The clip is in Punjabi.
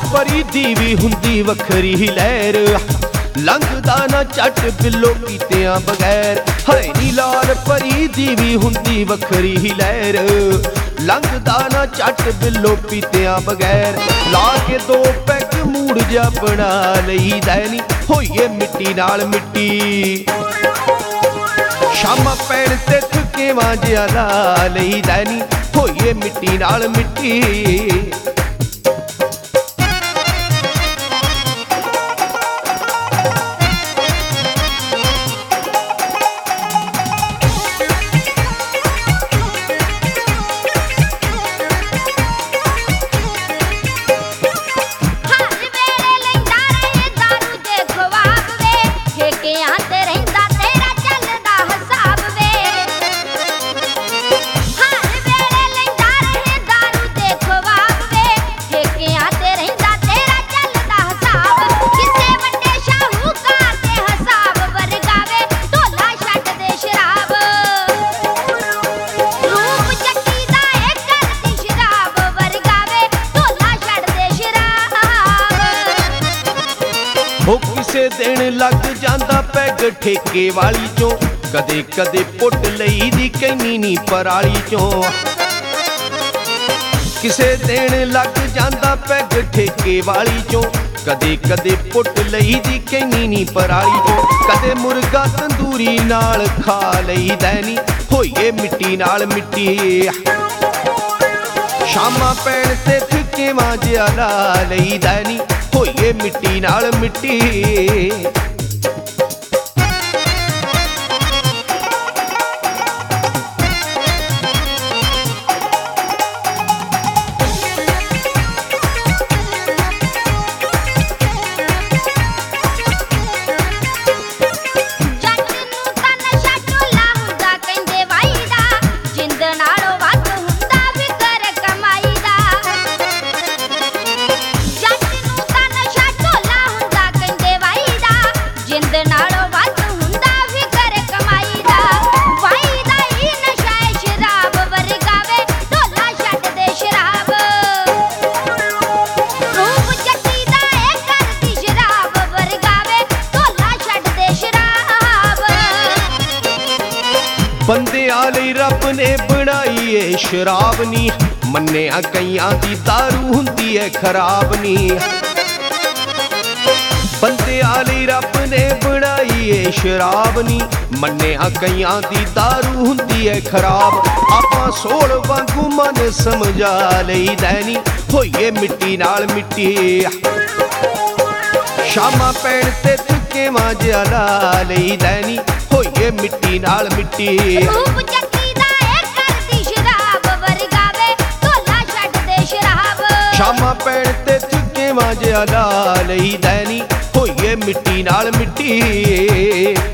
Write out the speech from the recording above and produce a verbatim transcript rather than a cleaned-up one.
ਪਰੀ ਦੀ ਵੀ ਹੁੰਦੀ ਵੱਖਰੀ ਹੀ ਲਹਿਰ, ਲੰਘਦਾ ਨਾ ਝੱਟ ਬਿੱਲੋ ਕੀਤਿਆਂ ਬਗੈਰ। ਹਾਏ ਨੀ ਲਾਲ ਪਰੀ ਦੀ ਵੀ ਹੁੰਦੀ ਵੱਖਰੀ ਹੀ ਲਹਿਰ, ਲੰਘਦਾ ਨਾ ਝੱਟ ਬਿੱਲੋ ਪੀਤਿਆਂ ਬਗੈਰ। ਲਾ ਕੇ ਦੋ ਪੈਗ ਮੂੜ ਜਿਹਾ ਬਣਾ ਲਈਦਾ ਨੀ, ਹੋਈਏ ਮਿੱਟੀ ਨਾਲ ਮਿੱਟੀ। ਸ਼ਾਮਾਂ ਪੈਣ ਤੇ ਥਕੇਵਾਂ ਜਿਹਾ ਲਾ ਲਈਦਾ ਨੀ, ਹੋਈਏ ਮਿੱਟੀ ਨਾਲ ਮਿੱਟੀ। ਹੋ ਕਿਸੇ ਦਿਨ ਲੱਗ ਜਾਂਦਾ ਪੈਗ ਠੇਕੇ ਵਾਲੀ ਚੋਂ, ਕਦੇ ਕਦੇ ਪੁੱਟ ਲਈ ਦੀ ਕੈਨੀ ਨੀ ਪਰਾਲੀ ਚੋਂ। ਕਿਸੇ ਦਿਨ ਲੱਗ ਜਾਂਦਾ ਪੈਗ ਠੇਕੇ ਵਾਲੀ ਚੋਂ, ਕਦੇ ਕਦੇ ਪੁੱਟ ਲਈ ਦੀ ਕੈਨੀ ਨੀ ਪਰਾਲੀ ਚੋਂ। ਕਦੇ ਮੁਰਗਾ ਤੰਦੂਰੀ ਨਾਲ ਖਾ ਲਈਦਾ ਨੀ, ਹੋਈਏ ਮਿੱਟੀ ਨਾਲ ਮਿੱਟੀ। ਸ਼ਾਮਾਂ ਪੈਣ ਤੇ ਥਕੇਵਾਂ ਜਿਹਾ ਲਾ ਲਈਦਾ ਨੀ, ਹੋਈਏ ਮਿੱਟੀ ਨਾਲ ਮਿੱਟੀ। ਬੰਦਿਆਂ ਲਈ ਰੱਬ ਨੇ ਬਣਾਈ ਏ ਸ਼ਰਾਬ ਨੀ, ਮੰਨਿਆ ਕਈਆਂ ਦੀ ਦਾਰੂ ਹੁੰਦੀ ਏ ਖਰਾਬ ਨੀ। ਬੰਦਿਆਂ ਲਈ ਰੱਬ ਨੇ ਬਣਾਈ ਏ ਸ਼ਰਾਬ ਨੀ, ਮੰਨਿਆ ਕਈਆਂ ਦੀ ਦਾਰੂ ਹੁੰਦੀ ਏ ਖਰਾਬ। ਆਪਾਂ ਸੋਲ ਵਾਂਗੂ ਮਨ ਸਮਝਾ ਲਈਦਾ ਨੀ, ਹੋਈਏ ਮਿੱਟੀ ਨਾਲ ਮਿੱਟੀ। ਸ਼ਾਮਾਂ ਪੈਣ ਤੇ ਥਕੇਵਾਂ ਜਿਹਾ ਲਾ ਲਈਦਾ ਨੀ, ਹੋਈਏ ਮਿੱਟੀ ਨਾਲ ਮਿੱਟੀ। ਰੂਪ ਚੱਕੀ ਦਾ ਏ ਕਰਦੀ ਸ਼ਰਾਬ ਵਰਗਾਵੇ, ਢੋਲਾ ਛੱਡ ਦੇ ਸ਼ਰਾਬ। ਸ਼ਾਮਾਂ ਪੈਣ ਤੇ ਥਕੇਵਾਂ ਜਿਹਾ ਲਾ ਲਈਦਾ ਨੀ, ਹੋਈਏ ਮਿੱਟੀ ਨਾਲ ਮਿੱਟੀ।